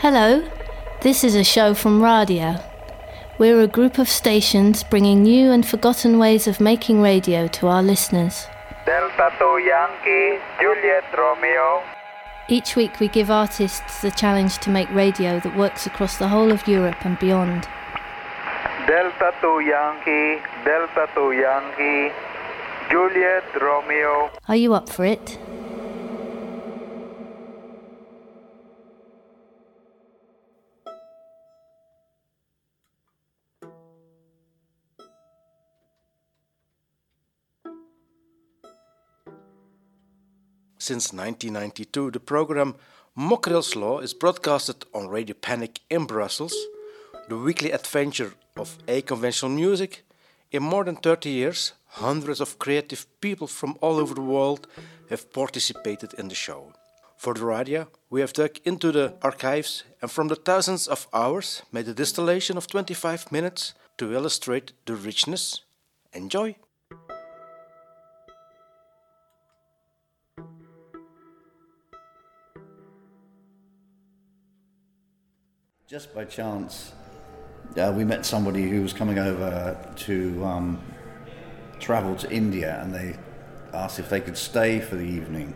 Hello, this is a show from Radio. We're a group of stations bringing new and forgotten ways of making radio to our listeners. Delta 2 Yankee, Juliet Romeo. Each week we give artists the challenge to make radio that works across the whole of Europe and beyond. Delta 2 Yankee, Juliet Romeo. Are you up for it? Since 1992, the program Mokril's Law is broadcasted on Radio Panic in Brussels, the weekly adventure of aconventional music. In more than 30 years, hundreds of creative people from all over the world have participated in the show. For the radio, we have dug into the archives and from the thousands of hours made a distillation of 25 minutes to illustrate the richness. Enjoy! Just by chance, we met somebody who was coming over to travel to India, and they asked if they could stay for the evening.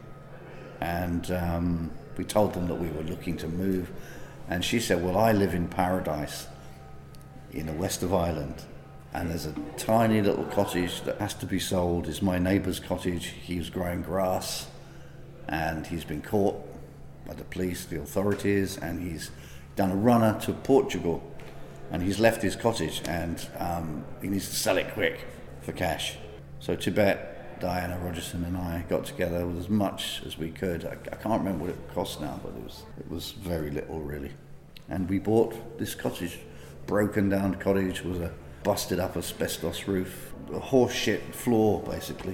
And we told them that we were looking to move. And she said, well, I live in Paradise in the west of Ireland. And there's a tiny little cottage that has to be sold. It's my neighbour's cottage. He was growing grass, and he's been caught by the police, the authorities, and he's done a runner to Portugal, and he's left his cottage, and he needs to sell it quick for cash. So Tibet, Diana Rogerson and I got together with as much as we could. I can't remember what it cost now, but it was very little really. And we bought this cottage, broken down cottage with a busted up asbestos roof, a horse shit floor basically.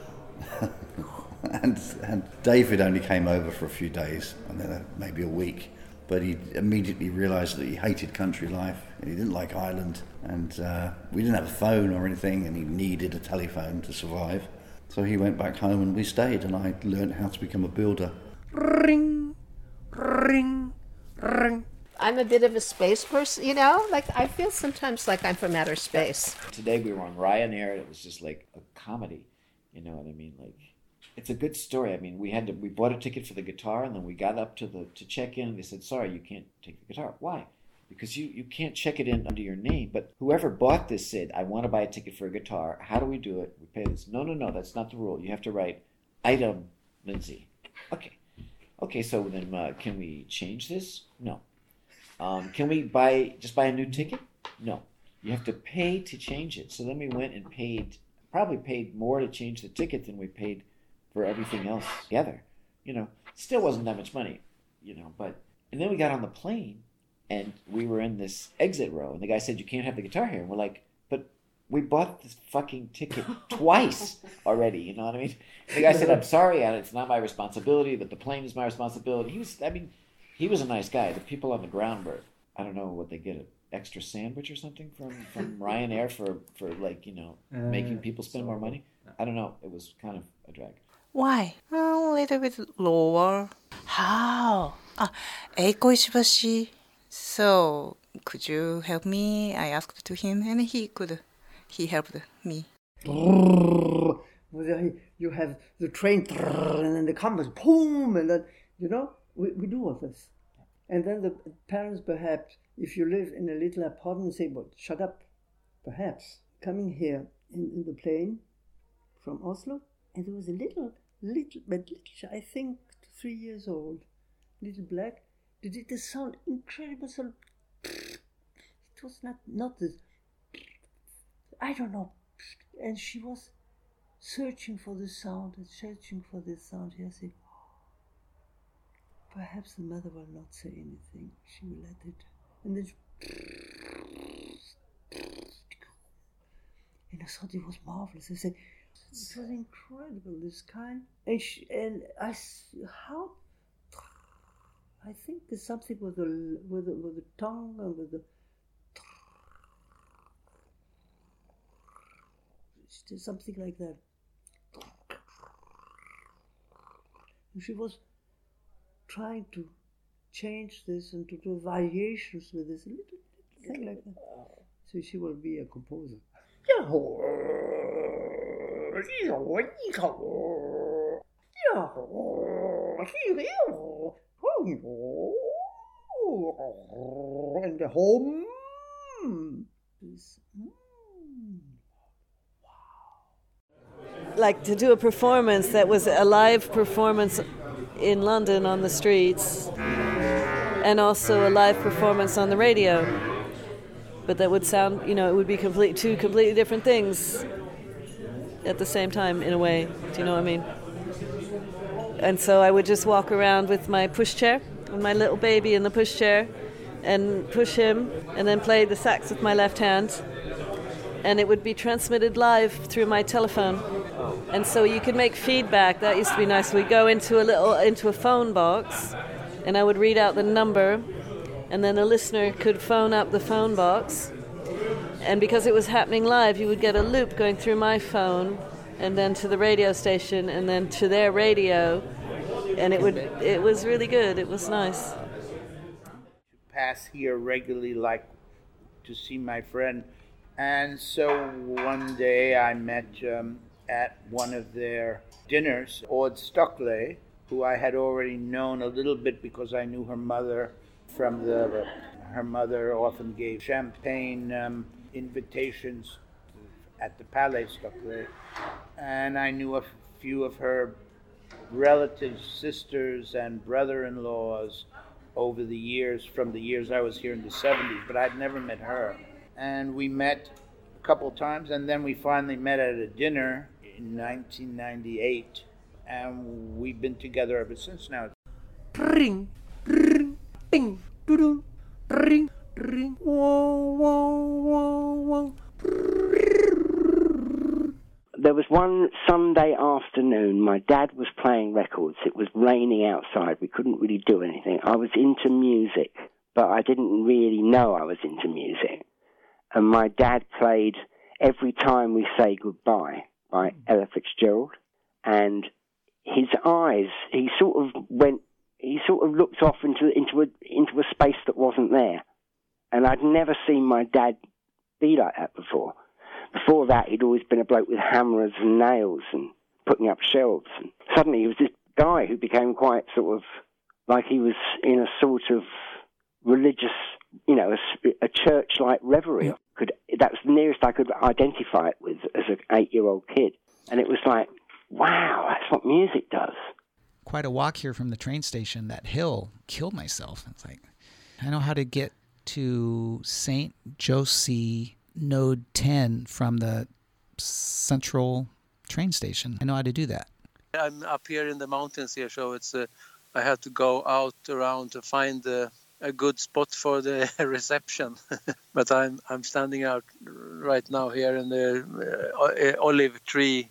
and David only came over for a few days, and then maybe a week. But he immediately realised that he hated country life and he didn't like Ireland, and we didn't have a phone or anything, and he needed a telephone to survive. So he went back home and we stayed, and I learned how to become a builder. Ring, ring, ring. I'm a bit of a space person, you know? Like, I feel sometimes like I'm from outer space. Today we were on Ryanair, and it was just like a comedy, you know what I mean? Like, it's a good story. I mean, we bought a ticket for the guitar, and then we got up to check in, and they said, sorry, you can't take the guitar. Why? Because you can't check it in under your name. But whoever bought this said, I want to buy a ticket for a guitar. How do we do it? We pay this. No, that's not the rule. You have to write item Lindsay. Okay, so then can we change this? No. Can we just buy a new ticket? No. You have to pay to change it. So then we went and probably paid more to change the ticket than we paid for everything else together, you know. Still wasn't that much money, you know, and then we got on the plane, and we were in this exit row, and the guy said, you can't have the guitar here, and we're like, but we bought this fucking ticket twice already, you know what I mean? And the guy said, I'm sorry, it's not my responsibility, but the plane is my responsibility. He was a nice guy. The people on the ground were, I don't know what they get, an extra sandwich or something from Ryanair for like, you know, making people spend more money. I don't know, it was kind of a drag. Why? A little bit lower. How? Eiko Ishibashi. So, could you help me? I asked to him, and he helped me. You have the train, and then the compass, boom, and then, you know, we do all this. And then the parents, perhaps, if you live in a little apartment, say, well, shut up, perhaps. Coming here in the plane from Oslo, and there was a little, I think 3 years old, little black. Did it sound incredible? Sound. It was not this. I don't know. And she was searching for the sound and searching for this sound. I said, perhaps the mother will not say anything. She will let it. And then and I thought it was marvelous. I said, it was incredible, this kind. I think there's something with the tongue and with the. Something like that. And she was trying to change this and to do variations with this, a little thing like that. So she will be a composer. And the home is like to do a performance that was a live performance in London on the streets and also a live performance on the radio, but that would sound, it would be two completely different things at the same time in a way. Do you know what I mean? And so I would just walk around with my pushchair, with my little baby in the pushchair, and push him, and then play the sax with my left hand, and it would be transmitted live through my telephone. And so you could make feedback. That used to be nice. We'd go into a phone box, and I would read out the number, and then a listener could phone up the phone box. And because it was happening live, you would get a loop going through my phone, and then to the radio station, and then to their radio, and it was really good. It was nice. Pass here regularly, like to see my friend, and so one day I met at one of their dinners Aud Stockley, who I had already known a little bit because I knew her mother from her mother often gave champagne invitations at the Palais Stockley, and I knew a few of her relatives, sisters, and brother-in-laws over the years, from the years I was here in the 70s, but I'd never met her. And we met a couple times, and then we finally met at a dinner in 1998, and we've been together ever since now. Ring, ring, ding, doo-doo, ring, ring, whoa, whoa, whoa, whoa. There was one Sunday afternoon, my dad was playing records. It was raining outside. We couldn't really do anything. I was into music, but I didn't really know I was into music. And my dad played Every Time We Say Goodbye by Ella Fitzgerald. And his eyes, he sort of looked off into a space that wasn't there. And I'd never seen my dad be like that before. Before that, he'd always been a bloke with hammers and nails and putting up shelves. And suddenly he was this guy who became quite sort of like he was in a sort of religious, a church-like reverie. That was the nearest I could identify it with as an 8-year-old kid. And it was like, wow, that's what music does. Quite a walk here from the train station. That hill killed myself. It's like, I know how to get to St. Josie Node 10 from the central train station. I know how to do that. I'm up here in the mountains here, so it's I have to go out around to find a good spot for the reception. But I'm standing out right now here in the olive tree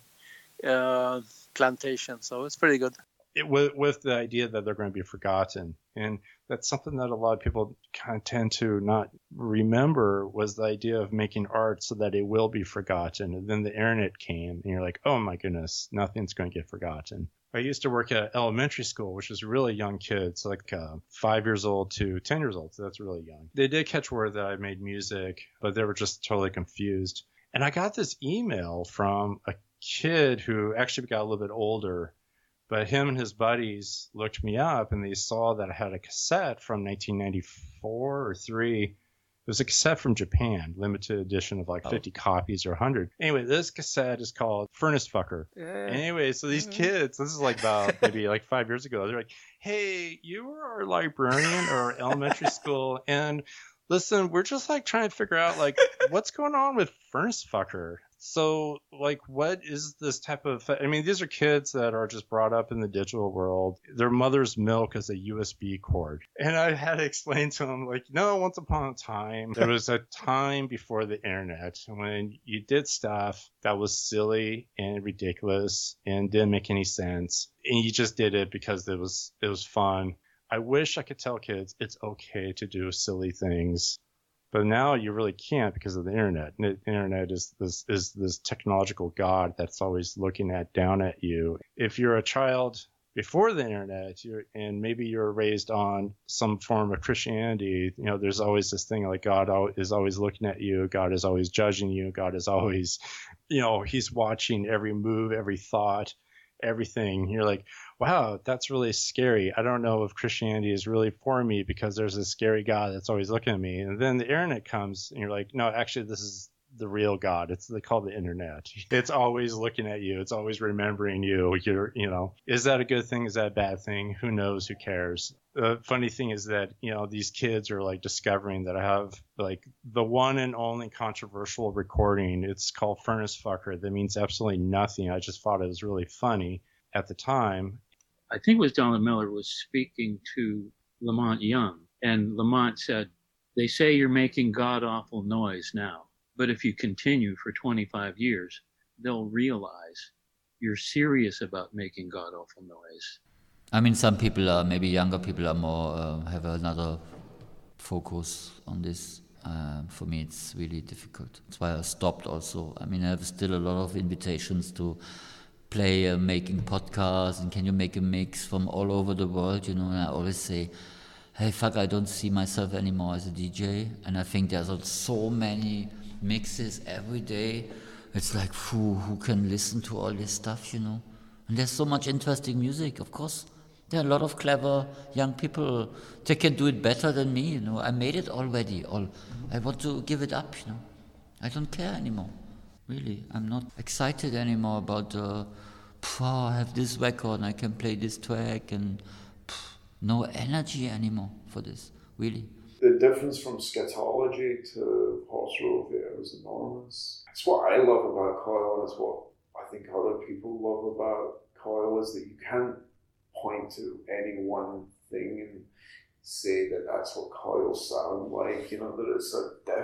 plantation, so it's pretty good. With the idea that they're going to be forgotten, and that's something that a lot of people kind of tend to not remember, was the idea of making art so that it will be forgotten. And then the internet came, and you're like, oh my goodness, nothing's going to get forgotten. I used to work at elementary school, which was really young kids, like 5 years old to 10 years old, so that's really young. They did catch word that I made music, but they were just totally confused. And I got this email from a kid who actually got a little bit older, but him and his buddies looked me up, and they saw that I had a cassette from 1994 or 3. It was a cassette from Japan, limited edition of like 50 copies or 100. Anyway, this cassette is called Furnace Fucker. Anyway, so these kids, this is like about maybe like 5 years ago, they're like, hey, you were our librarian or our elementary school, and listen, we're just like trying to figure out like what's going on with Furnace Fucker. So, like, what is this type of... I mean, these are kids that are just brought up in the digital world. Their mother's milk is a USB cord. And I had to explain to them, like, no, once upon a time, there was a time before the internet when you did stuff that was silly and ridiculous and didn't make any sense. And you just did it because it was fun. I wish I could tell kids it's okay to do silly things. But now you really can't because of the internet. And the internet is this technological god that's always looking down at you. If you're a child before the internet, and maybe you're raised on some form of Christianity, there's always this thing like God is always looking at you, God is always judging you, God is always, he's watching every move, every thought, everything. You're like, wow, that's really scary. I don't know if Christianity is really for me because there's a scary God that's always looking at me. And then the internet comes and you're like, no, actually, this is the real God. They call it the internet. It's always looking at you. It's always remembering you. Is that a good thing? Is that a bad thing? Who knows? Who cares? The funny thing is that, these kids are like discovering that I have like the one and only controversial recording. It's called Furnace Fucker. That means absolutely nothing. I just thought it was really funny at the time. I think it was Donald Miller was speaking to Lamont Young, and Lamont said, they say you're making god-awful noise now, but if you continue for 25 years, they'll realize you're serious about making god-awful noise. I mean, some people are, maybe younger people are more, have another focus on this. For me, it's really difficult. That's why I stopped also. I mean, I have still a lot of invitations to play making podcasts, and can you make a mix from all over the world, and I always say, hey, fuck, I don't see myself anymore as a DJ, and I think there's so many mixes every day. It's like, who can listen to all this stuff, And there's so much interesting music, of course. There are a lot of clever young people. They can do it better than me, I made it already. I want to give it up, I don't care anymore. Really, I'm not excited anymore about, I have this record and I can play this track, and no energy anymore for this, really. The difference from scatology to Horse Rovere is enormous. It's what I love about Coil, and it's what I think other people love about Coil, is that you can't point to any one thing and say that that's what Coil sound like, that it's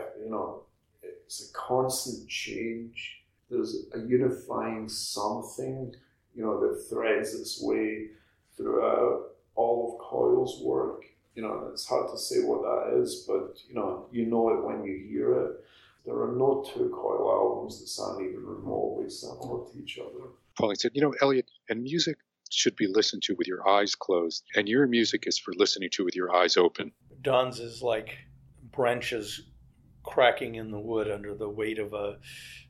it's a constant change. There's a unifying something, that threads its way throughout all of Coil's work. And it's hard to say what that is, but you know it when you hear it. There are no two Coil albums that sound even remotely similar to each other. Pauline said, Elliot, and music should be listened to with your eyes closed, and your music is for listening to with your eyes open. Don's is like branches cracking in the wood under the weight of a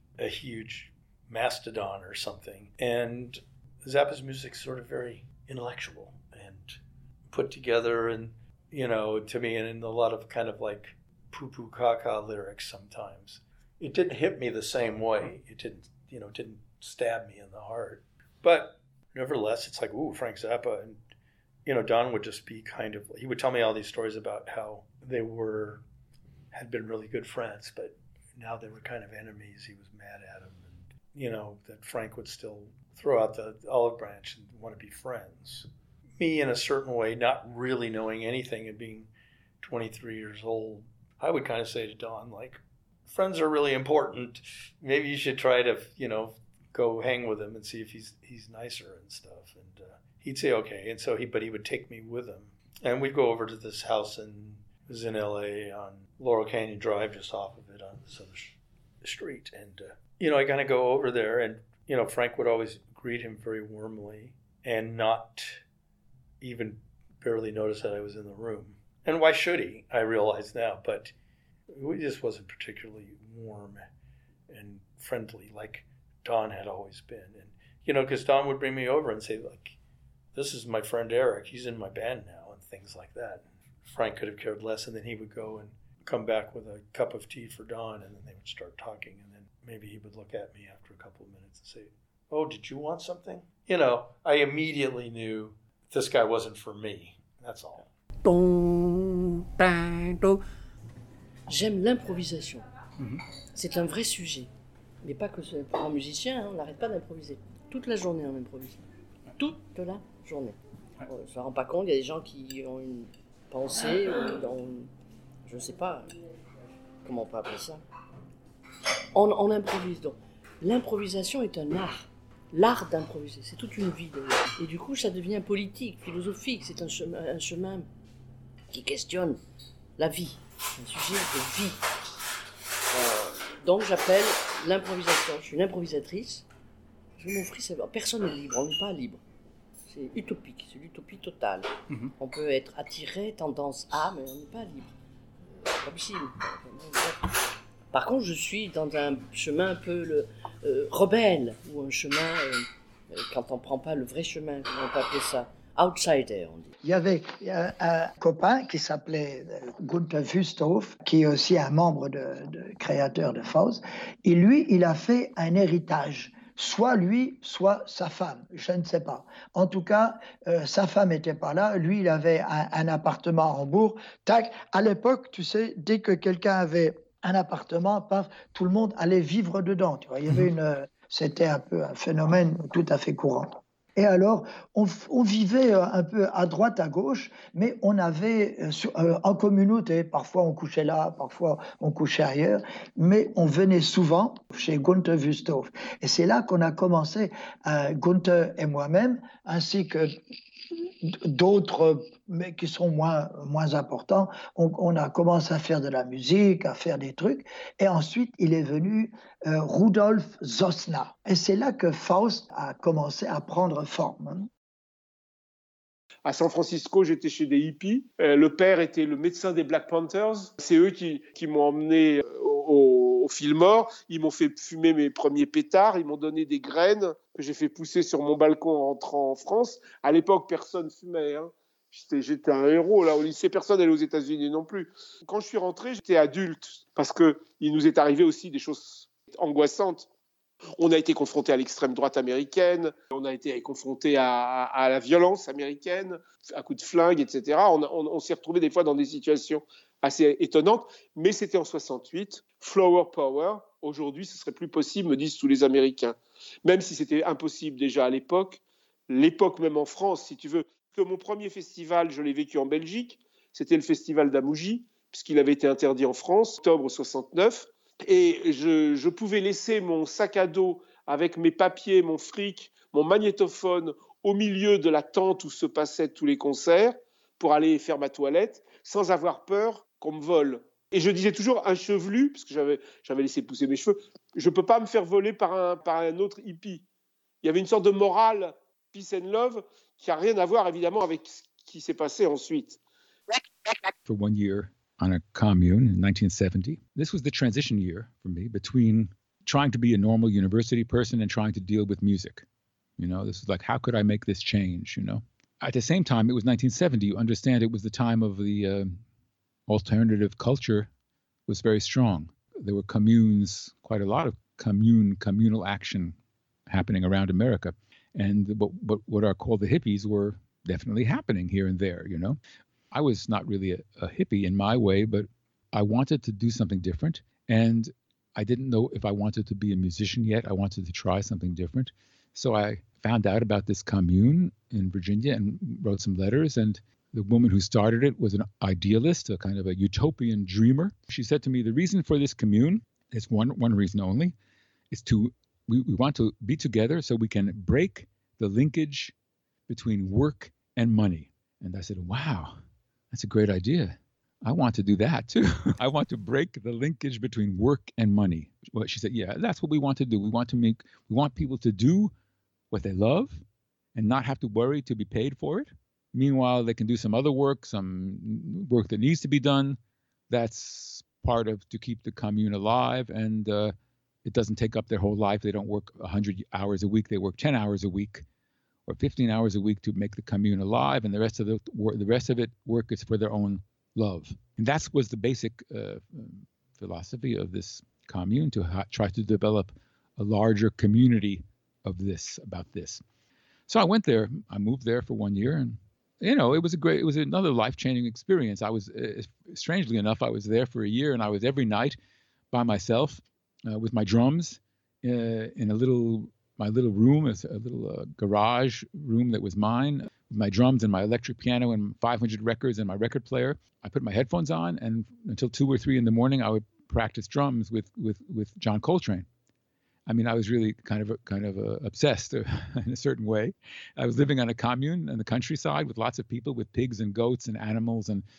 huge mastodon or something. And Zappa's music's sort of very intellectual and put together, and to me, and in a lot of kind of like poo-poo caca lyrics sometimes. It didn't hit me the same way. It didn't stab me in the heart. But nevertheless, it's like, ooh, Frank Zappa. And, Don would just be he would tell me all these stories about how they had been really good friends, but now they were kind of enemies. He was mad at him. And, that Frank would still throw out the olive branch and want to be friends. Me, in a certain way, not really knowing anything and being 23 years old, I would kind of say to Don, like, friends are really important. Maybe you should try to, go hang with him and see if he's nicer and stuff. And he'd say okay. And so he would take me with him, and we'd go over to this house, and it was in LA on Laurel Canyon Drive, just off of it on this other street. And I kind of go over there, and Frank would always greet him very warmly and not even barely notice that I was in the room. And why should he? I realize now, but he just wasn't particularly warm and friendly like Don had always been. And, because Don would bring me over and say, like, this is my friend Eric. He's in my band now, and things like that. And Frank could have cared less, and then he would go and come back with a cup of tea for Don, and then they would start talking, and then maybe he would look at me after a couple of minutes and say, oh, did you want something? I immediately knew this guy wasn't for me. That's all. J'aime l'improvisation. C'est un vrai sujet. Mais pas que pour un musicien, on n'arrête pas d'improviser. Toute la journée, on improvise. Toute la journée. On ne se rend pas compte, il y a des gens qui ont une pensée, je ne sais pas comment on peut appeler ça. On improvise donc. L'improvisation est un art. L'art d'improviser, c'est toute une vie d'ailleurs. Et du coup, ça devient politique, philosophique. C'est un chemin qui questionne la vie. Un sujet de vie. Donc j'appelle l'improvisation. Je suis une improvisatrice. Je m'offre, personne n'est libre, on n'est pas libre. C'est utopique, c'est l'utopie totale. On peut être attiré, tendance à, mais on n'est pas libre. C'est pas possible. Par contre, je suis dans un chemin un peu rebelle, ou un chemin, quand on ne prend pas le vrai chemin, comment on peut appeler ça, outsider, on dit. Il y avait un copain qui s'appelait Gunther Wüsthof, qui est aussi un membre créateur de Faust, et lui, il a fait un héritage. Soit lui, soit sa femme, je ne sais pas. En tout cas, sa femme n'était pas là. Lui, il avait un appartement à Hambourg. Tac, à l'époque, tu sais, dès que quelqu'un avait un appartement, paf, tout le monde allait vivre dedans. Tu vois, il y avait c'était un peu un phénomène tout à fait courant. Et alors, on vivait un peu à droite, à gauche, mais on avait en communauté, parfois on couchait là, parfois on couchait ailleurs, mais on venait souvent chez Gunther Wüsthof. Et c'est là qu'on a commencé, Gunther et moi-même, ainsi que d'autres, mais qui sont moins importants, on a commencé à faire de la musique, à faire des trucs, et ensuite il est venu Rudolf Zosna. Et c'est là que Faust a commencé à prendre forme. À San Francisco, j'étais chez des hippies. Le père était le médecin des Black Panthers. C'est eux qui m'ont emmené au Fillmore. Ils m'ont fait fumer mes premiers pétards. Ils m'ont donné des graines que j'ai fait pousser sur mon balcon en rentrant en France. À l'époque, personne fumait. J'étais un héros là au lycée. Personne n'allait aux États-Unis non plus. Quand je suis rentré, j'étais adulte parce qu'il nous est arrivé aussi des choses angoissantes. On a été confronté à l'extrême droite américaine, on a été confronté à la violence américaine, à coups de flingue, etc. On s'est retrouvé des fois dans des situations assez étonnantes, mais c'était en 68. Flower Power, aujourd'hui, ce serait plus possible, me disent tous les Américains. Même si c'était impossible déjà à l'époque même en France, si tu veux. Que mon premier festival, je l'ai vécu en Belgique, c'était le festival d'Amouji, puisqu'il avait été interdit en France, octobre 69. Et je pouvais laisser mon sac à dos avec mes papiers, mon fric, mon magnétophone au milieu de la tente où se passaient tous les concerts pour aller faire ma toilette sans avoir peur qu'on me vole. Et je disais toujours un chevelu, parce que j'avais laissé pousser mes cheveux, je ne peux pas me faire voler par un autre hippie. Il y avait une sorte de morale, peace and love, qui n'a rien à voir évidemment avec ce qui s'est passé ensuite. For 1 year. On a commune in 1970. This was the transition year for me between trying to be a normal university person and trying to deal with music. You know, this was like, how could I make this change, you know? At the same time, it was 1970. You understand it was the time of the alternative culture was very strong. There were communes, quite a lot of communal action happening around America. And what are called the hippies were definitely happening here and there, you know? I was not really a hippie in my way, but I wanted to do something different. And I didn't know if I wanted to be a musician yet. I wanted to try something different. So I found out about this commune in Virginia and wrote some letters. And the woman who started it was an idealist, a kind of a utopian dreamer. She said to me, the reason for this commune is one reason only, is we want to be together so we can break the linkage between work and money. And I said, wow. That's a great idea. I want to do that too. I want to break the linkage between work and money. Well, she said, yeah, that's what we want to do. We want people to do what they love and not have to worry to be paid for it. Meanwhile, they can do some other work, some work that needs to be done. That's part of to keep the commune alive. And it doesn't take up their whole life. They don't work 100 hours a week. They work 10 hours a week. Or 15 hours a week to make the commune alive, and the rest of it work is for their own love. And that was the basic philosophy of this commune, to try to develop a larger community of this, about this. So I went there. I moved there for 1 year, and you know, it was another life-changing experience. I was strangely enough, I was there for a year, and I was every night by myself with my drums in my little room, a little garage room that was mine, with my drums and my electric piano and 500 records and my record player. I put my headphones on, and until 2 or 3 in the morning, I would practice drums with John Coltrane. I mean, I was really kind of obsessed in a certain way. I was living on a commune in the countryside with lots of people, with pigs and goats and animals and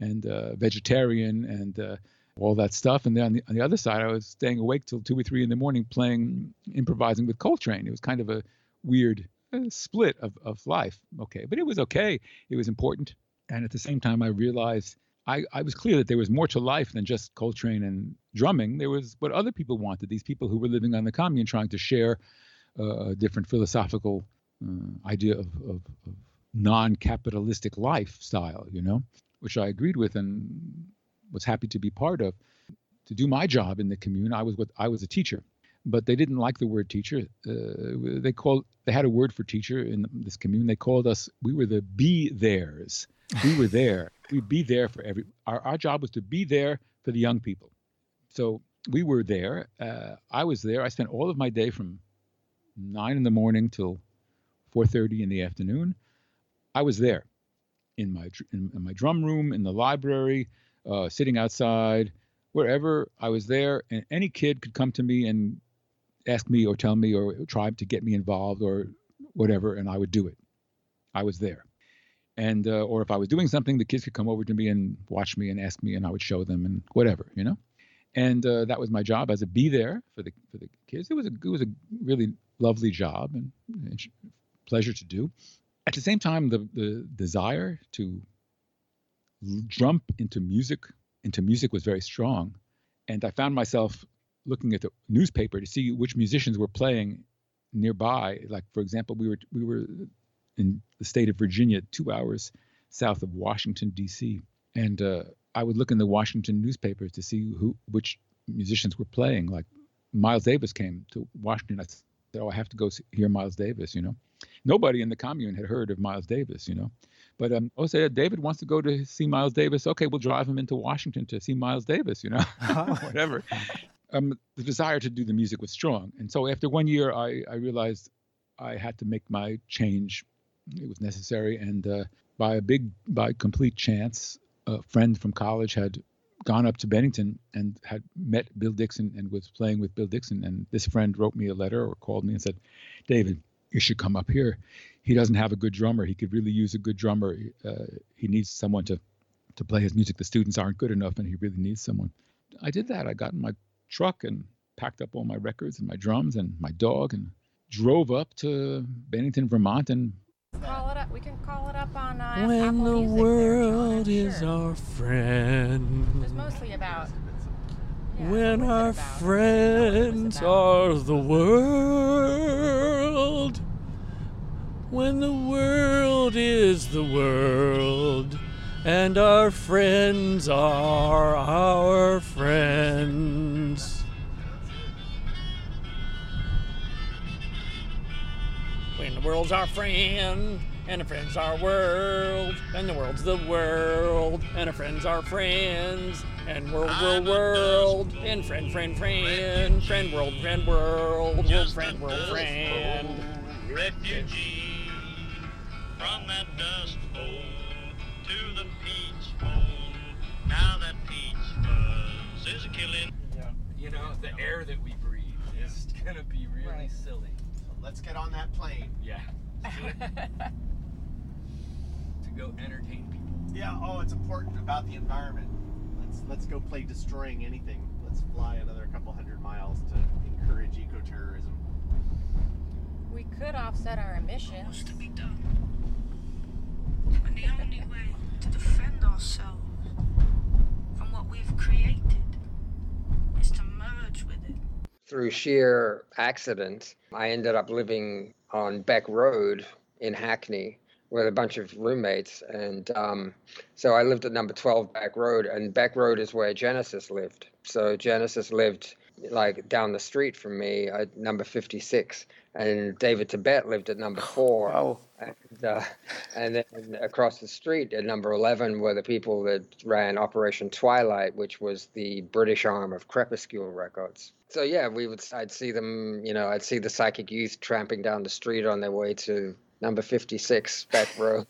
vegetarian and all that stuff. And then on the other side, I was staying awake till 2 or 3 in the morning improvising with Coltrane. It was kind of a weird split of life. Okay, but it was okay. It was important. And at the same time, I realized I was clear that there was more to life than just Coltrane and drumming. There was what other people wanted, these people who were living on the commune trying to share a different philosophical idea of non-capitalistic lifestyle, which I agreed with and was happy to be part of. To do my job in the commune, I was a teacher, but they didn't like the word teacher. They had a word for teacher in this commune. They called us, we were the be-theirs. We were there. We'd be there for our job was to be there for the young people. So we were there. I was there. I spent all of my day from 9 in the morning till 4:30 in the afternoon. I was there in my drum room, in the library, sitting outside, wherever. I was there, and any kid could come to me and ask me or tell me or try to get me involved or whatever, and I would do it. I was there. And or if I was doing something, the kids could come over to me and watch me and ask me, and I would show them and whatever, And that was my job, as a be there for the kids. It was a really lovely job and pleasure to do. At the same time, the desire to jump into music was very strong, and I found myself looking at the newspaper to see which musicians were playing nearby. Like, for example, we were in the state of Virginia, 2 hours south of Washington, D.C. And I would look in the Washington newspapers to see which musicians were playing. Like Miles Davis came to Washington. I said, I have to go hear Miles Davis, Nobody in the commune had heard of Miles Davis, But said, David wants to go to see Miles Davis. Okay, we'll drive him into Washington to see Miles Davis, whatever. The desire to do the music was strong. And so after 1 year, I realized I had to make my change. It was necessary, and by complete chance, a friend from college had gone up to Bennington and had met Bill Dixon and was playing with Bill Dixon. And this friend wrote me a letter or called me and said, David, you should come up here. He doesn't have a good drummer. He could really use a good drummer. He needs someone to play his music. The students aren't good enough, and he really needs someone. I did that. I got in my truck and packed up all my records and my drums and my dog and drove up to Bennington, Vermont, and We can call it up on When Apple the Music world there, John, is sure. our friend. It was mostly about. When our friends are the world. When the world is the world. And our friends are our friends. When the world's our friend, and the friend's our world, and the world's the world, and our friends are friends, and world, and friend, friend, world, friend, world, friend. Refugee from that dust bowl to the peach bowl. Now that peach fuzz is killing. Yeah, the air that we breathe is gonna be really silly. Let's get on that plane. Yeah. To go entertain people. Yeah, it's important about the environment. Let's go play destroying anything. Let's fly another couple hundred miles to encourage ecotourism. We could offset our emissions. What's to be done? And the only way to defend ourselves from what we've created is to merge with it. Through sheer accident, I ended up living on Beck Road in Hackney with a bunch of roommates. And so I lived at number 12 Beck Road, and Beck Road is where Genesis lived. So Genesis lived like down the street from me at number 56. And David Tibet lived at number 4. Wow. And then across the street at number 11 were the people that ran Operation Twilight, which was the British arm of Crepuscule Records. So yeah, I'd see them, I'd see the Psychic Youth tramping down the street on their way to number 56 Beck Road.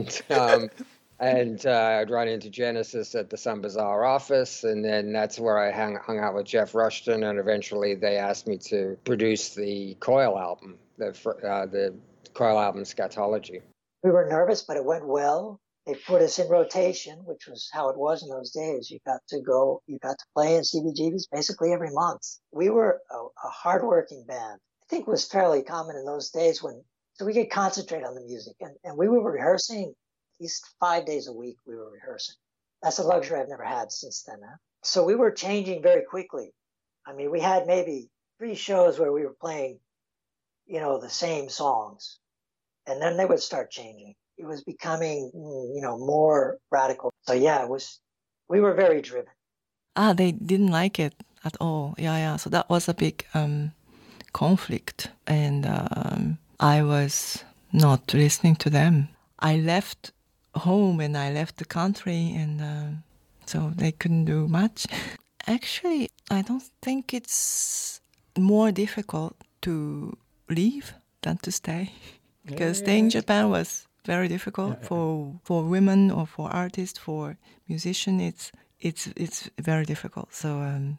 And I'd run into Genesis at the Sun Bazaar office, and then that's where I hung out with Jeff Rushton, and eventually they asked me to produce the Coil album, the Coil album Scatology. We were nervous, but it went well. They put us in rotation, which was how it was in those days. You got to play in CBGBs basically every month. We were a hardworking band. I think it was fairly common in those days when So we could concentrate on the music. And we were rehearsing at least 5 days a week. We were rehearsing. That's a luxury I've never had since then. Huh? So we were changing very quickly. I mean, we had maybe 3 shows where we were playing, you know, the same songs. And then they would start changing. It was becoming, you know, more radical. So yeah, we were very driven. They didn't like it at all. Yeah. So that was a big conflict. And I was not listening to them. I left home and I left the country, and so they couldn't do much. Actually, I don't think it's more difficult to leave than to stay. Because staying in Japan was very difficult for women or for artists, for musicians. It's very difficult. So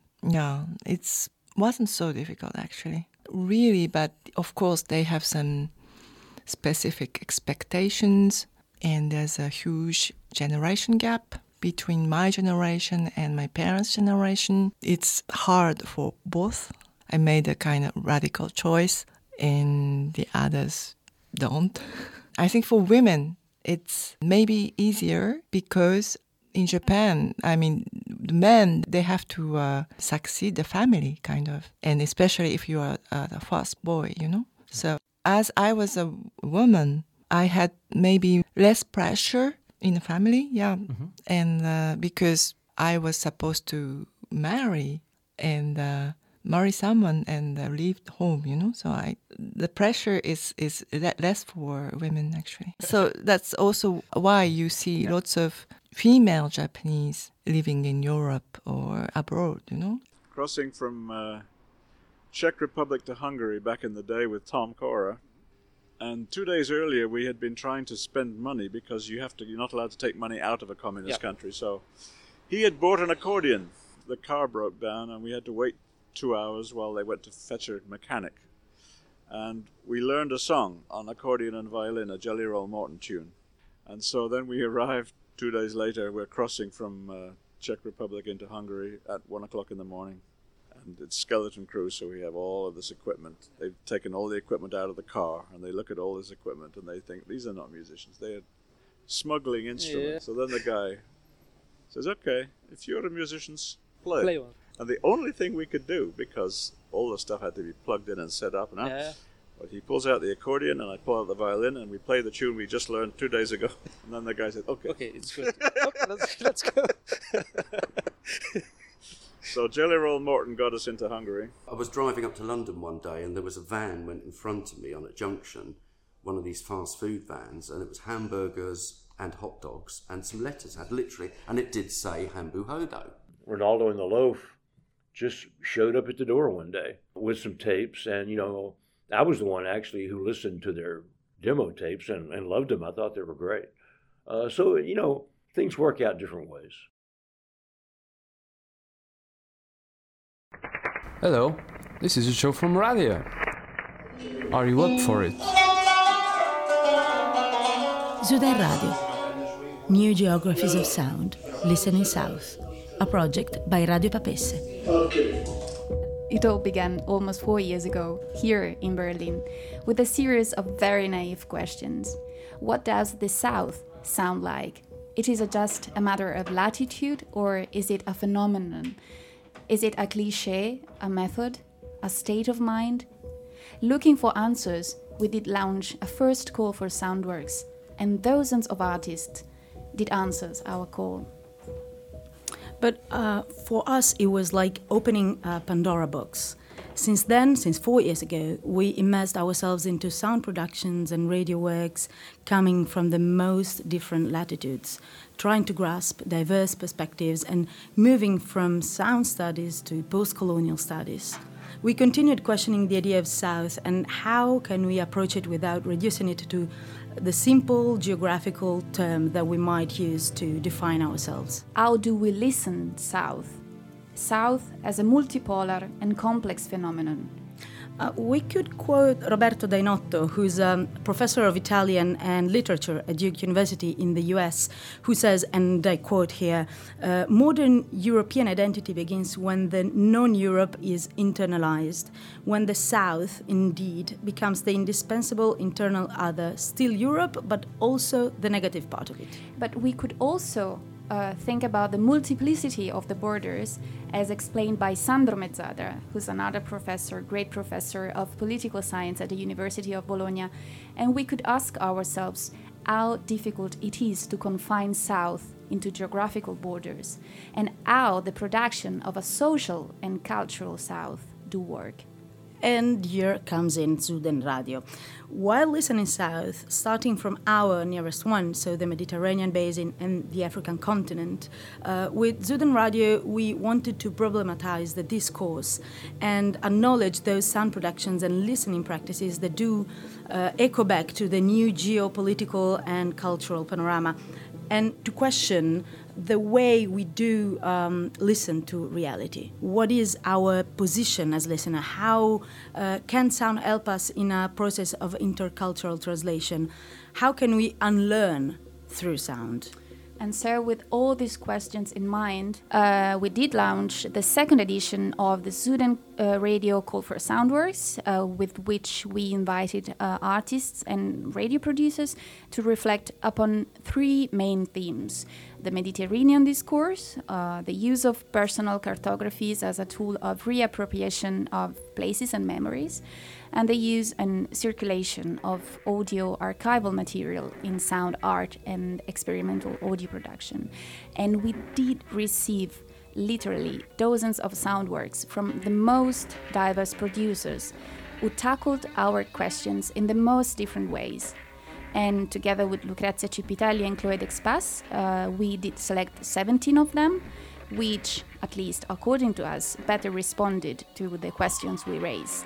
it wasn't so difficult actually, really. But of course, they have some specific expectations, and there's a huge generation gap between my generation and my parents' generation. It's hard for both. I made a kind of radical choice, and the others don't. I think for women, it's maybe easier because in Japan, I mean, the men, they have to succeed the family, kind of. And especially if you are the first boy, you know? So as I was a woman, I had maybe less pressure in the family, And because I was supposed to marry and marry someone and leave home, you know. So the pressure is less for women actually. So that's also why you see lots of female Japanese living in Europe or abroad, you know. Crossing from Czech Republic to Hungary back in the day with Tom Cora, and 2 days earlier we had been trying to spend money because you're not allowed to take money out of a communist country. So he had bought an accordion. The car broke down and we had to wait 2 hours while they went to fetch a mechanic. And we learned a song on accordion and violin, a Jelly Roll Morton tune. And so then we arrived 2 days later. We're crossing from Czech Republic into Hungary at 1 o'clock in the morning. And it's skeleton crew, so we have all of this equipment. They've taken all the equipment out of the car, and they look at all this equipment, and they think, these are not musicians. They are smuggling instruments. So then the guy says, okay, if you're a musician, play one. And the only thing we could do, because all the stuff had to be plugged in and set up, but he pulls out the accordion and I pull out the violin and we play the tune we just learned 2 days ago. And then the guy said, okay, it's good. Let's go. So Jelly Roll Morton got us into Hungary. I was driving up to London one day and there was a van went in front of me on a junction, one of these fast food vans, and it was hamburgers and hot dogs and some letters had literally, and it did say Hambu Hodo. Ronaldo and the Loaf just showed up at the door one day with some tapes, and I was the one actually who listened to their demo tapes and loved them. I thought they were great. So things work out different ways. Hello, this is a show from radio. Are you up for it? Zuden Radio, New Geographies of Sound, Listening South, a project by Radio Papesse. It all began almost 4 years ago, here in Berlin, with a series of very naive questions. What does the South sound like? Is it just a matter of latitude, or is it a phenomenon? Is it a cliché, a method, a state of mind? Looking for answers, we did launch a first call for Soundworks, and dozens of artists did answer our call. But for us, it was like opening a Pandora box. Since then, since 4 years ago, we immersed ourselves into sound productions and radio works coming from the most different latitudes, trying to grasp diverse perspectives and moving from sound studies to post-colonial studies. We continued questioning the idea of South and how can we approach it without reducing it to the simple geographical term that we might use to define ourselves. How do we listen South? South as a multipolar and complex phenomenon. We could quote Roberto Dainotto, who's a professor of Italian and literature at Duke University in the US, who says, and I quote here, modern European identity begins when the non-Europe is internalized, when the South, indeed, becomes the indispensable internal other, still Europe, but also the negative part of it. But we could also think about the multiplicity of the borders, as explained by Sandro Mezzadra, who's another professor, great professor of political science at the University of Bologna. And we could ask ourselves how difficult it is to confine South into geographical borders, and how the production of a social and cultural South do work. And here comes in Zudenradio. While listening south, starting from our nearest one, so the Mediterranean basin and the African continent, with Zudenradio we wanted to problematize the discourse and acknowledge those sound productions and listening practices that do echo back to the new geopolitical and cultural panorama, and to question the way we do listen to reality. What is our position as listener? How can sound help us in a process of intercultural translation? How can we unlearn through sound? And so with all these questions in mind, we did launch the second edition of the Zuden Radio Call for Soundworks, with which we invited artists and radio producers to reflect upon three main themes: the Mediterranean discourse, the use of personal cartographies as a tool of reappropriation of places and memories, and the use and circulation of audio archival material in sound art and experimental audio production. And we did receive literally dozens of sound works from the most diverse producers who tackled our questions in the most different ways. And together with Lucrezia Cipitelli and Chloé Dexpas, we did select 17 of them, which, at least according to us, better responded to the questions we raised.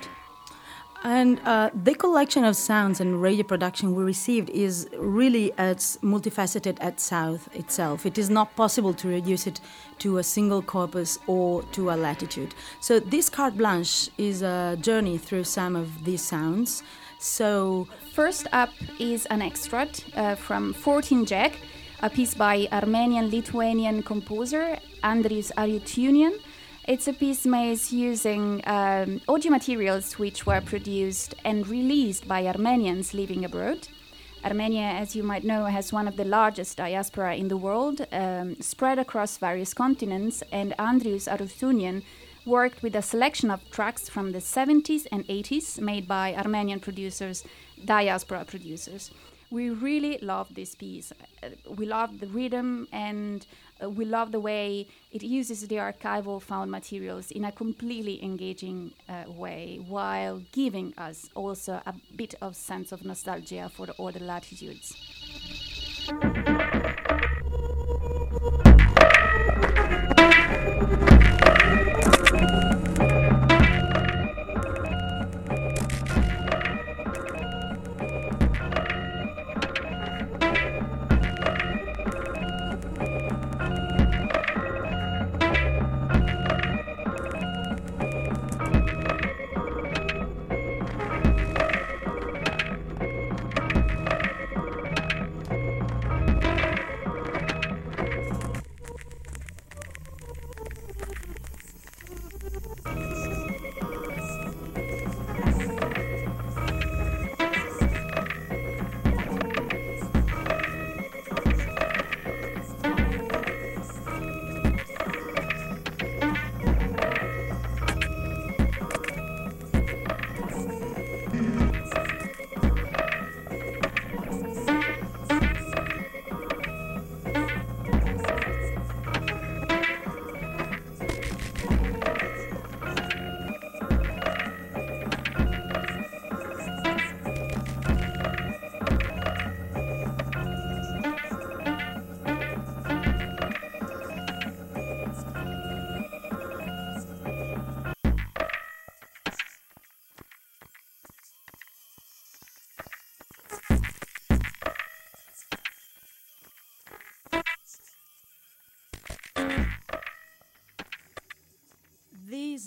And the collection of sounds and radio production we received is really as multifaceted as South itself. It is not possible to reduce it to a single corpus or to a latitude. So this carte blanche is a journey through some of these sounds. So first up is an extract from 14 Jack, a piece by Armenian-Lithuanian composer Andrius Aryutunian. It's a piece made using audio materials which were produced and released by Armenians living abroad. Armenia, as you might know, has one of the largest diaspora in the world, spread across various continents, and Andrius Aryutunian worked with a selection of tracks from the 70s and 80s made by Armenian producers, diaspora producers. We really love this piece. We love the rhythm, and we love the way it uses the archival found materials in a completely engaging way, while giving us also a bit of sense of nostalgia for the other latitudes.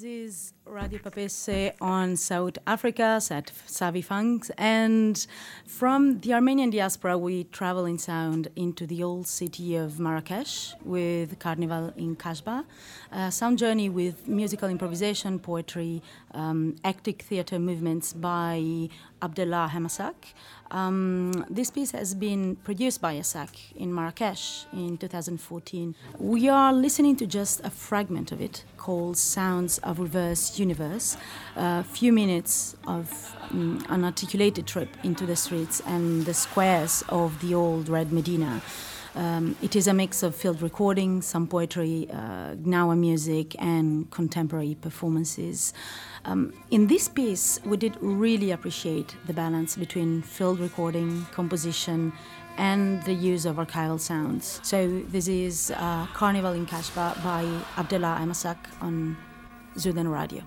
This is Radio Papesse on South Africa, at Savvy Funk, and from the Armenian diaspora we travel in sound into the old city of Marrakesh with Carnival in Kashba, a sound journey with musical improvisation, poetry, actic theatre movements by Abdellah Hamasak. This piece has been produced by Yasak in Marrakesh in 2014. We are listening to just a fragment of it called Sounds of Reverse Universe, a few minutes of an articulated trip into the streets and the squares of the old Red Medina. It is a mix of field recording, some poetry, Gnawa music, and contemporary performances. In this piece, we did really appreciate the balance between field recording, composition, and the use of archival sounds. So this is Carnival in Kashba by Abdellah Hamasak on Zuden Radio.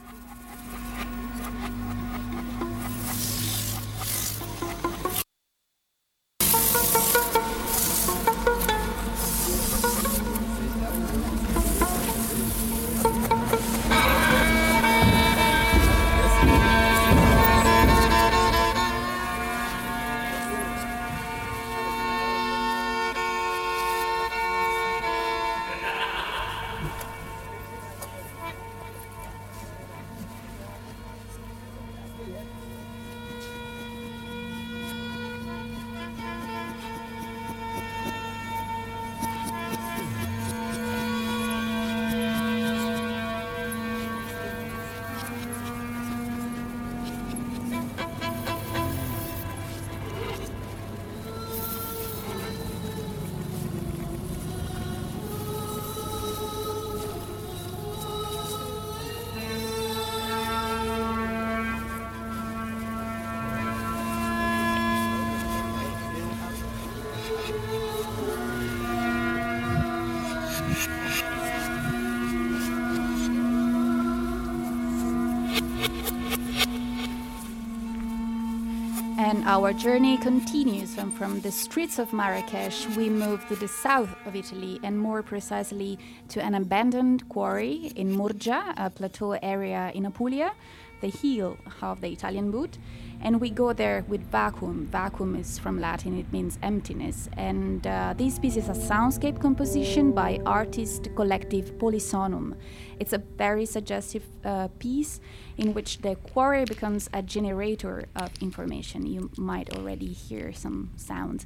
And our journey continues, and from the streets of Marrakesh we move to the south of Italy, and more precisely to an abandoned quarry in Murgia, a plateau area in Apulia, the heel of the Italian boot. And we go there with Vacuum. Vacuum is from Latin, it means emptiness. And this piece is a soundscape composition by artist collective Polysonum. It's a very suggestive piece in which the quarry becomes a generator of information. You might already hear some sounds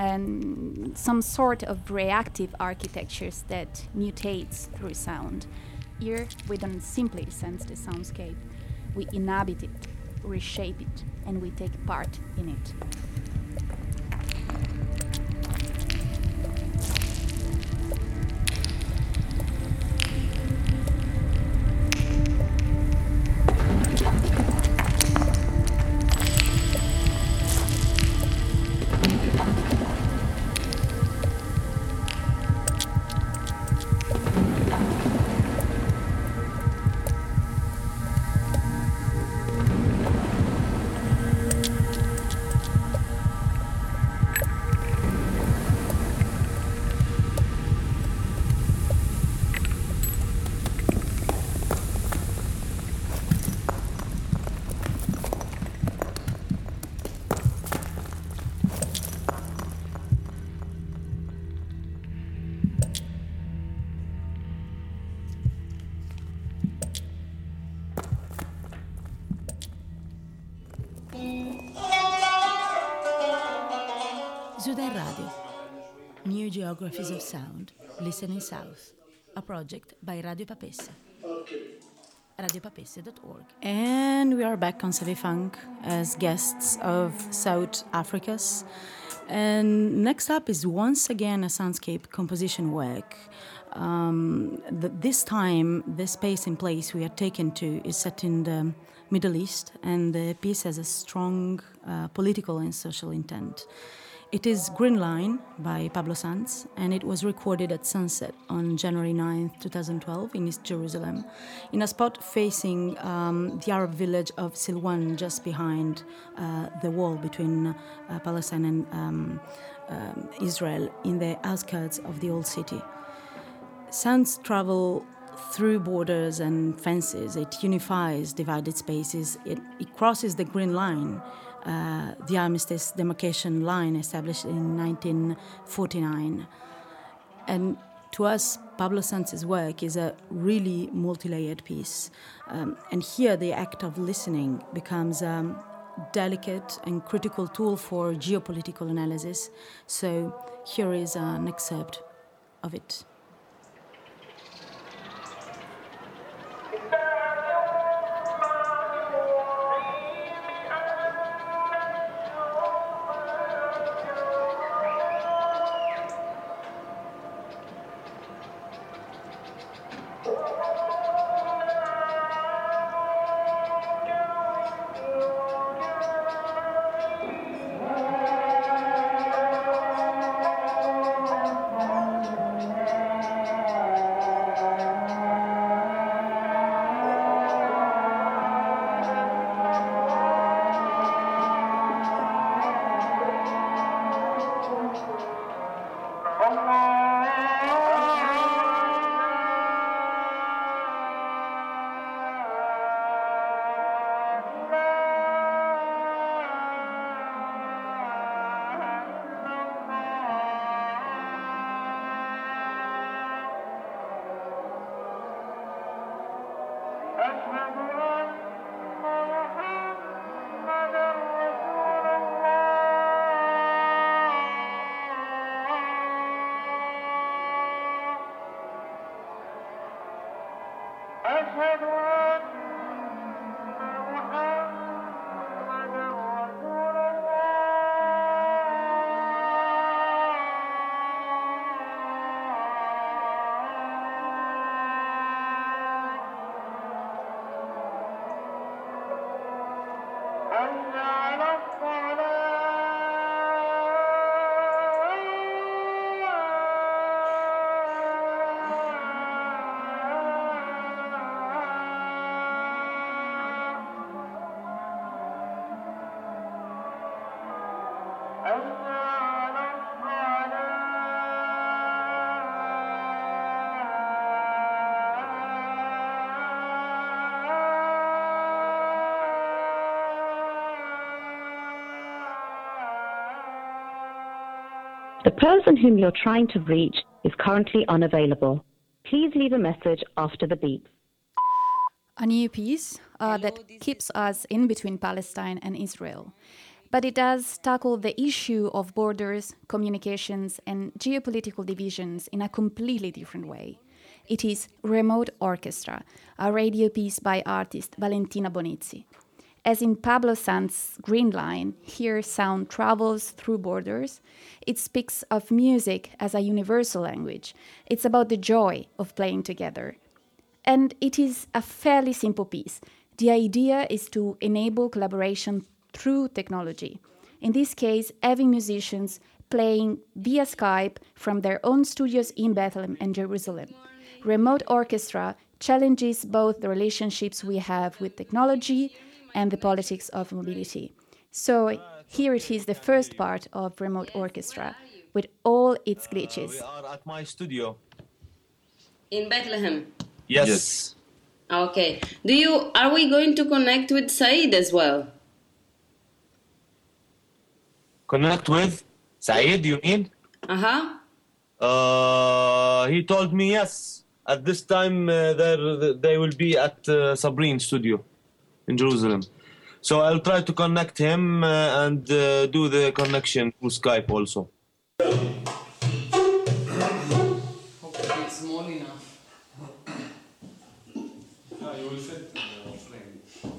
and some sort of reactive architectures that mutates through sound. Here we don't simply sense the soundscape, we inhabit it, reshape it, and we take part in it. Zuden Radio, New Geographies of Sound, Listening South, a project by Radio Papesse. RadioPapesse.org. And we are back on Savvy Funk as guests of South Africa's. And next up is once again a soundscape composition work. This time, the space and place we are taken to is set in the Middle East, and the piece has a strong political and social intent. It is Green Line by Pablo Sanz, and it was recorded at sunset on January 9th, 2012 in East Jerusalem, in a spot facing the Arab village of Silwan, just behind the wall between Palestine and Israel, in the outskirts of the old city. Sounds travel through borders and fences. It unifies divided spaces. It crosses the green line, the armistice demarcation line established in 1949. And to us, Pablo Sanz's work is a really multi-layered piece. And here the act of listening becomes a delicate and critical tool for geopolitical analysis. So here is an excerpt of it. The person whom you're trying to reach is currently unavailable. Please leave a message after the beep. A new piece that keeps us in between Palestine and Israel. But it does tackle the issue of borders, communications, and geopolitical divisions in a completely different way. It is Remote Orchestra, a radio piece by artist Valentina Bonizzi. As in Pablo Sanz's Green Line, here sound travels through borders. It speaks of music as a universal language. It's about the joy of playing together. And it is a fairly simple piece. The idea is to enable collaboration through technology. In this case, having musicians playing via Skype from their own studios in Bethlehem and Jerusalem. Remote Orchestra challenges both the relationships we have with technology and the politics of mobility. So here it is, the first part of Remote Orchestra, with all its glitches. We are at my studio. In Bethlehem? Yes. Okay. Are we going to connect with Said as well? Connect with Said, you mean? He told me yes. At this time, they will be at Sabrine studio in Jerusalem. So I'll try to connect him and do the connection through Skype also. Hopefully it's small enough. You will fit in the frame.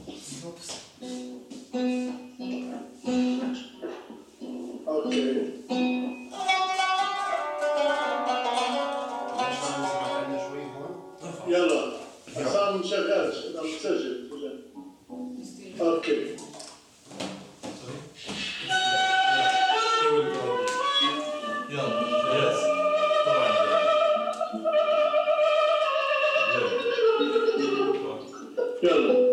Okay. يلا صار شغال مسجل اوكي يلا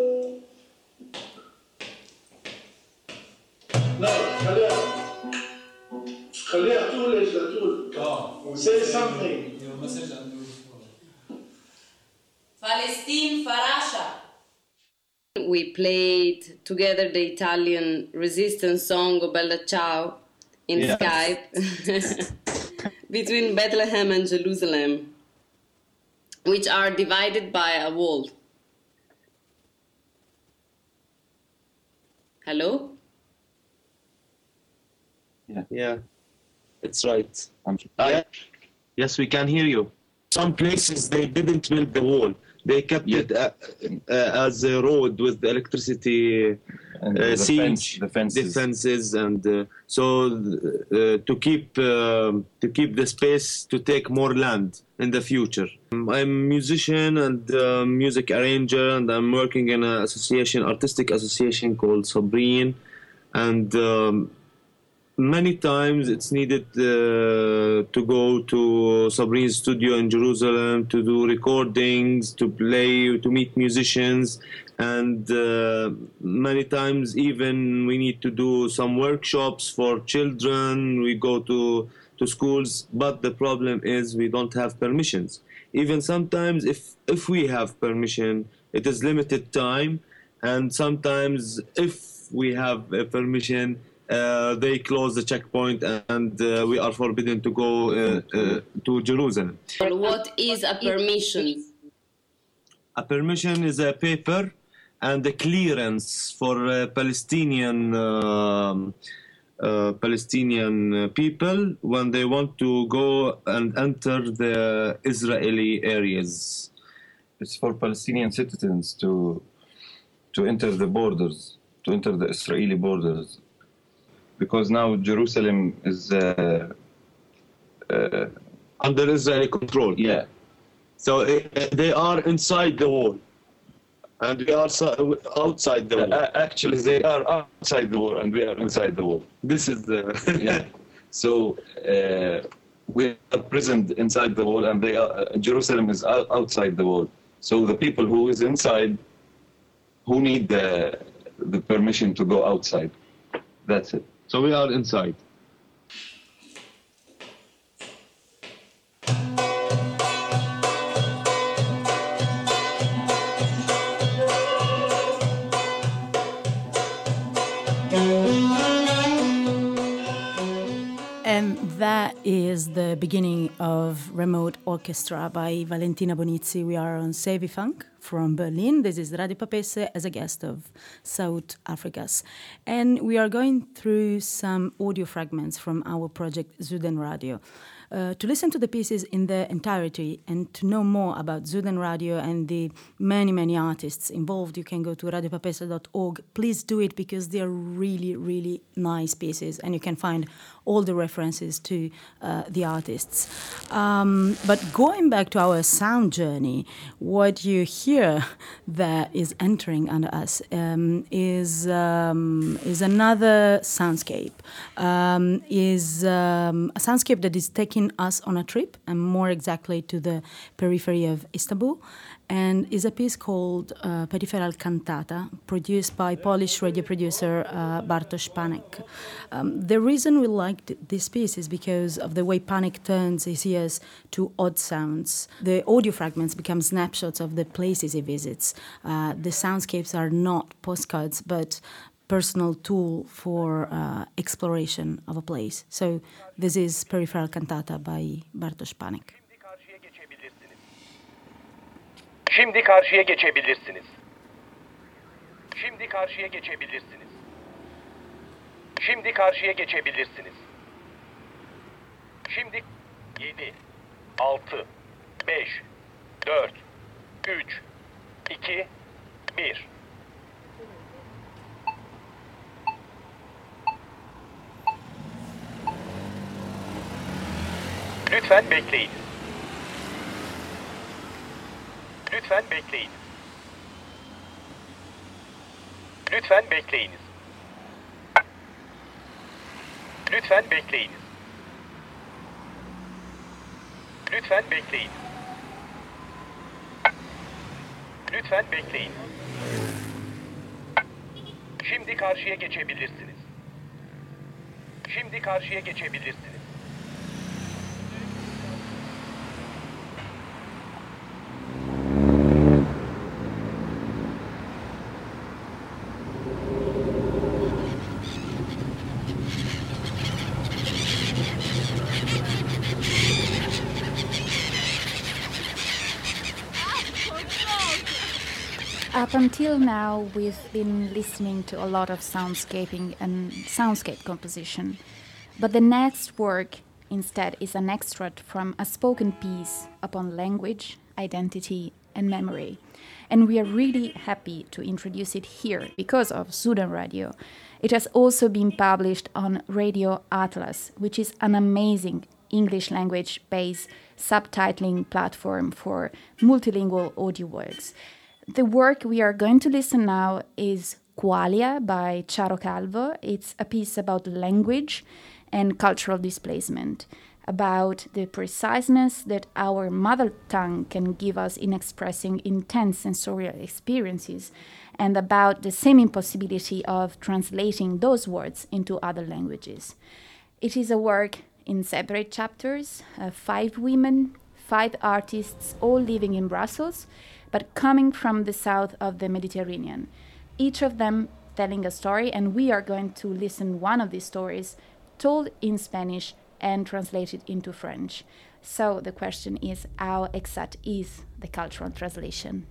لا خليها طول ايش طول say something Palestine Farasha. We played together the Italian resistance song O Bella Ciao in Skype between Bethlehem and Jerusalem, which are divided by a wall. Hello? Yeah, it's right. Yes, we can hear you. Some places they didn't build the wall. They kept it as a road with the electricity siege, the fences, and to keep the space to take more land in the future. I'm a musician and music arranger, and I'm working in an artistic association called Sabreen, and many times it's needed to go to Sabreen's studio in Jerusalem to do recordings, to play, to meet musicians, and many times even we need to do some workshops for children. We go to schools, but the problem is we don't have permissions. Even sometimes if we have permission, it is limited time, and sometimes if we have a permission, they close the checkpoint and we are forbidden to go to Jerusalem. What is a permission? A permission is a paper and a clearance for Palestinian people when they want to go and enter the Israeli areas. It's for Palestinian citizens to enter the borders, to enter the Israeli borders. Because now Jerusalem is under Israeli control. Yeah. So they are inside the wall, and we are outside the wall. Actually, they are outside the wall, and we are inside the wall. This is the yeah. So we are present inside the wall, and they are, Jerusalem is outside the wall. So the people who is inside, who need the permission to go outside. That's it. So we are inside. And that is the beginning of Remote Orchestra by Valentina Bonizzi. We are on Sevi Funk from Berlin. This is Radio Papesse as a guest of South Africa's. And we are going through some audio fragments from our project Zuden Radio. To listen to the pieces in their entirety and to know more about Zuden Radio and the many, many artists involved, you can go to radiopapesse.org. Please do it because they are really, really nice pieces and you can find all the references to the artists. But going back to our sound journey, what you hear that is entering under us is another soundscape. Is a soundscape that is taking us on a trip, and more exactly to the periphery of Istanbul, and is a piece called Peripheral Cantata, produced by Polish radio producer Bartosz Panek. The reason we liked this piece is because of the way Panek turns his ears to odd sounds. The audio fragments become snapshots of the places he visits. The soundscapes are not postcards, but personal tool for exploration of a place. So this is Peripheral Cantata by Bartosz Panek. Şimdi karşıya geçebilirsiniz. Şimdi karşıya geçebilirsiniz. Şimdi karşıya geçebilirsiniz. Şimdi 7, 6, 5, 4, 3, 2, 1. Lütfen bekleyin. Lütfen bekleyiniz. Lütfen bekleyiniz. Lütfen bekleyiniz. Lütfen bekleyin. Lütfen bekleyin. Şimdi karşıya geçebilirsiniz. Şimdi karşıya geçebilirsiniz. Up until now, we've been listening to a lot of soundscaping and soundscape composition. But the next work, instead, is an extract from a spoken piece upon language, identity, and memory. And we are really happy to introduce it here because of Sudan Radio. It has also been published on Radio Atlas, which is an amazing English language-based subtitling platform for multilingual audio works. The work we are going to listen now is Qualia by Charo Calvo. It's a piece about language and cultural displacement, about the preciseness that our mother tongue can give us in expressing intense sensorial experiences, and about the same impossibility of translating those words into other languages. It is a work in separate chapters, 5 women, 5 artists, all living in Brussels, but coming from the south of the Mediterranean, each of them telling a story, and we are going to listen one of these stories told in Spanish and translated into French. So the question is, how exact is the cultural translation?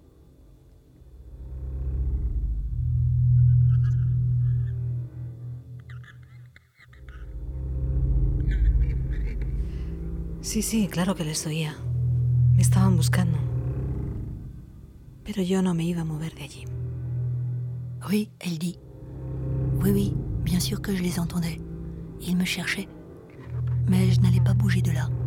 Sí, claro que les oía. Me estaban buscando. Pero yo no me iba a mover de allí. Oui, elle dit. Oui, bien sûr que je les entendais. Ils me cherchaient. Mais je n'allais pas bouger de là.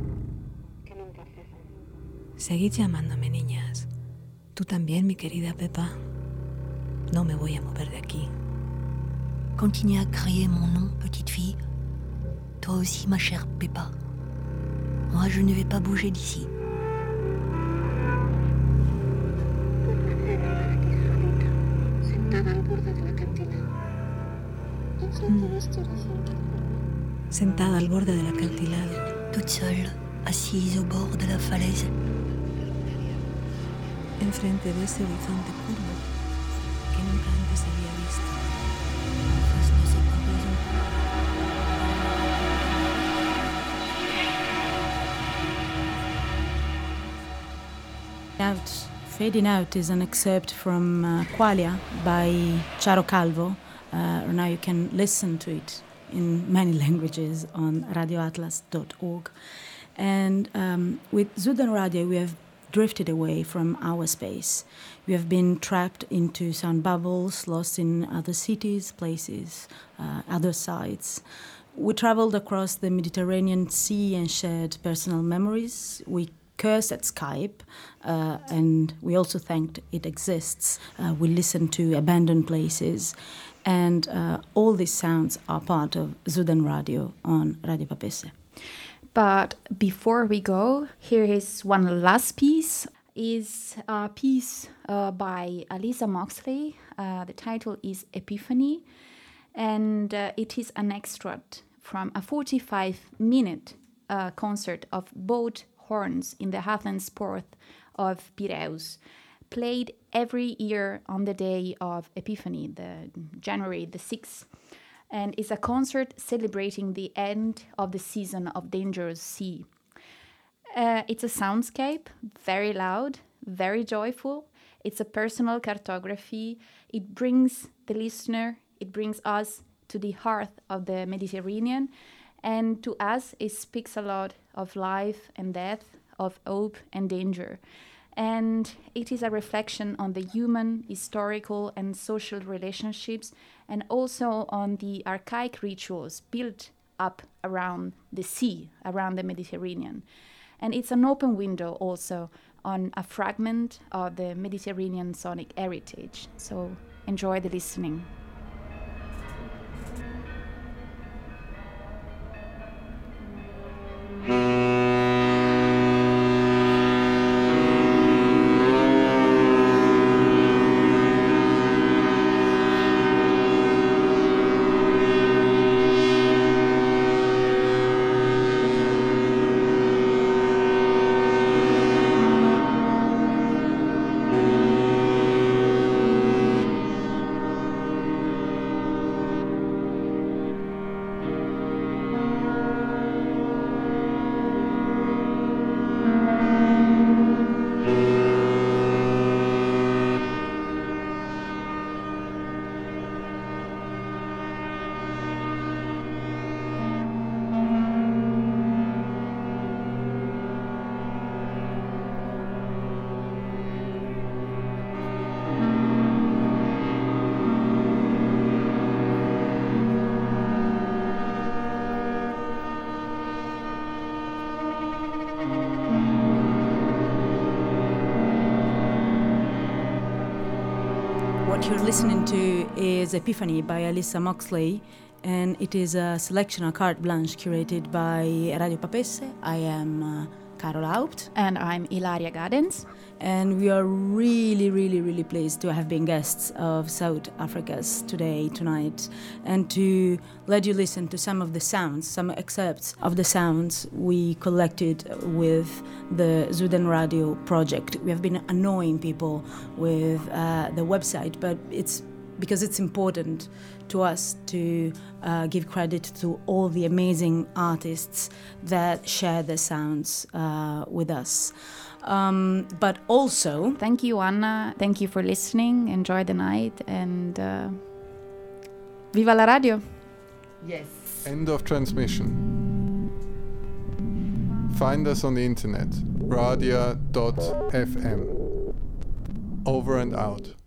Seguid llamándome, niñas. Tú también, mi querida Pepa. No me voy a mover de aquí. Continuez à crier mon nom, petite fille. Toi aussi, ma chère Peppa. Moi, je ne vais pas bouger d'ici. Sentada al borde del acantilado. Toute seule, assise au bord de la falaise. Enfrente de ese horizonte curvo que nunca antes había visto. Fading Out is an excerpt from Qualia by Charo Calvo. Now you can listen to it in many languages on radioatlas.org. And with Sudan Radio, we have drifted away from our space. We have been trapped into sound bubbles, lost in other cities, places, other sites. We traveled across the Mediterranean Sea and shared personal memories. We cursed at Skype, and we also thanked it exists. We listened to abandoned places, and all these sounds are part of Sudan Radio on Radio Papese. But before we go, here is one last piece. Is a piece by Alisa Moxley. The title is Epiphany, and it is an extract from a 45-minute concert of both horns in the Athens port of Piraeus, played every year on the day of Epiphany, the January the 6th, and is a concert celebrating the end of the season of Dangerous Sea. It's a soundscape, very loud, very joyful. It's a personal cartography. It brings the listener, it brings us to the heart of the Mediterranean, and to us it speaks a lot of life and death, of hope and danger. And it is a reflection on the human, historical and social relationships, and also on the archaic rituals built up around the sea, around the Mediterranean. And it's an open window also on a fragment of the Mediterranean sonic heritage. So enjoy the listening. What you're listening to is Epiphany by Alyssa Moxley, and it is a selection, a carte blanche curated by Radio Papesse. I am Carol Haupt. And I'm Ilaria Gadens. And we are really, really, really pleased to have been guests of South Africa's tonight, and to let you listen to some of the sounds, some excerpts of the sounds we collected with the Zuiden Radio project. We have been annoying people with the website, but it's because it's important to us to give credit to all the amazing artists that share their sounds with us. But also... Thank you, Anna. Thank you for listening. Enjoy the night, and viva la radio! Yes. End of transmission. Find us on the internet, radia.fm. Over and out.